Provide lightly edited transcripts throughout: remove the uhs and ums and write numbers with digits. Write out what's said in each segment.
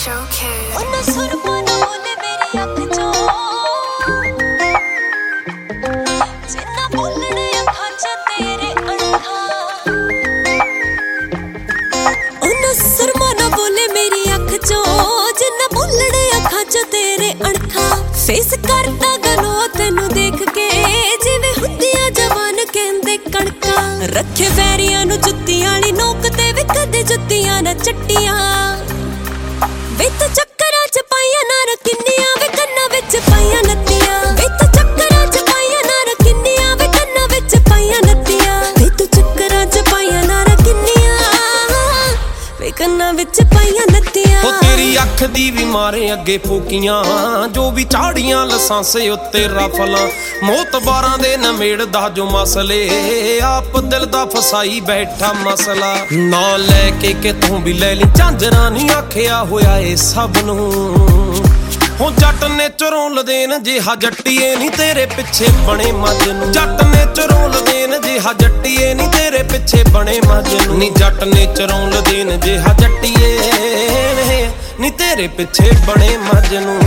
Face करता गलो तेनू देख के जिवें हुंदियां जवान कहंदे कणका रखे वैरियां नू जुत्तियां वाली नोक ते वे कदे जुत्तियां ना चट्टियां वे तो चक्करां च पाइयां नार किन्नियां वे कन्नां विच पाइयां नत्तियां वे तो चक्करां च पाइयां नार किन्नियां वे कन्नां विच पाइयां नत्तियां वे तो चक्करां च पाइयां नार किन्नियां वे कन्नां विच पाइयां नत्तियां ओ तेरी अख दी भी मारे अगे फूकियां जो भी चाड़ियां लसांसे उत्ते रफलां मोतबारां दे नमेड़दा जो मसले आप दिल दा फसाई बैठा मसला ना लैके कितों भी ले ली झांजरा नहीं आखिया होया ए सब नूं हो जट ने चरोल देन जिहा जट्टीए नी तेरे पिछे बने मजनू जट ने चरोल देन जिहा जट्टीए नी तेरे पिछे बने मजनू नी जट ने चरोल देन जिहा जट्टीए नी तेरे पिछे बने मजनू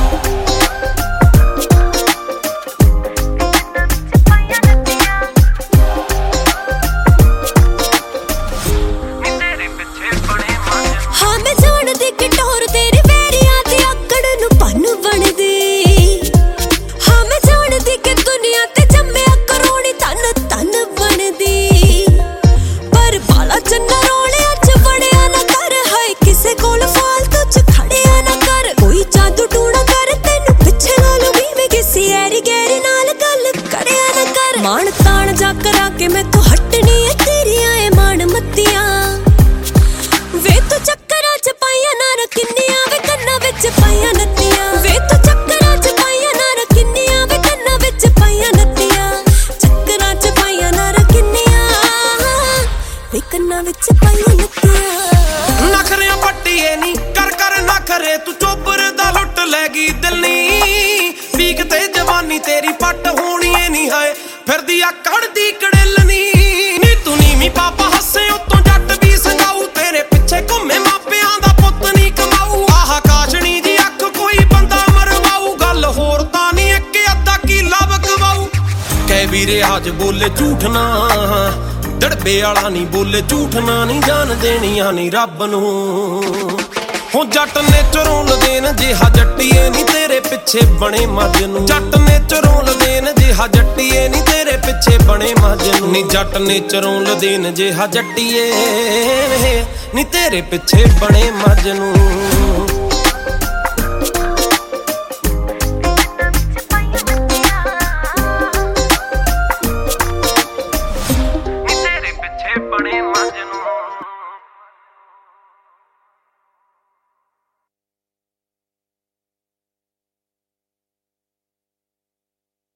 मान तान जा करा के मैं तो हटनी है तेरियां ए मान मत्तियां वे तो चक्करां च पाइयां नार किन्नियां वे कन्नां विच पाइयां नत्तियां वे तो चक्करां च पाइयां नार किन्नियां वे कन्नां विच पाइयां नत्तियां चक्करां च पाइयां नार किन्नियां वे कन्नां विच पाइयां नत्तियां नखरियां पट्टीए नी कर कर नखरे तू चोबर दा लुट लैगी दिल नी पीक ते जवानी तेरी पट होनी नी है फिर दिया कड़दी कड़ेलनी नी तू नीवी पापा हसे उतों जट भी संगाऊ तेरे पिछे घुमे मापियां दा पुत नी कमाऊ आह काशनी जी अख कोई बंदा मरवाऊ गल होर तां नी इक अद्धा कीला बकवाऊ कै वीरे आज बोले झूठ ना दड़बे वाला नी बोले झूठ ना नी जान देनियां नी रब नूं हो जट ने चरोल देन जिहा जट्टीए नी तेरे पिछे बने मजनू जट ने चरोल देन जिहा जट्टीए नी तेरे पिछे बने मजनू नी जट ने चरोल देन जिहा जट्टीए नी तेरे पिछे बने मजनू।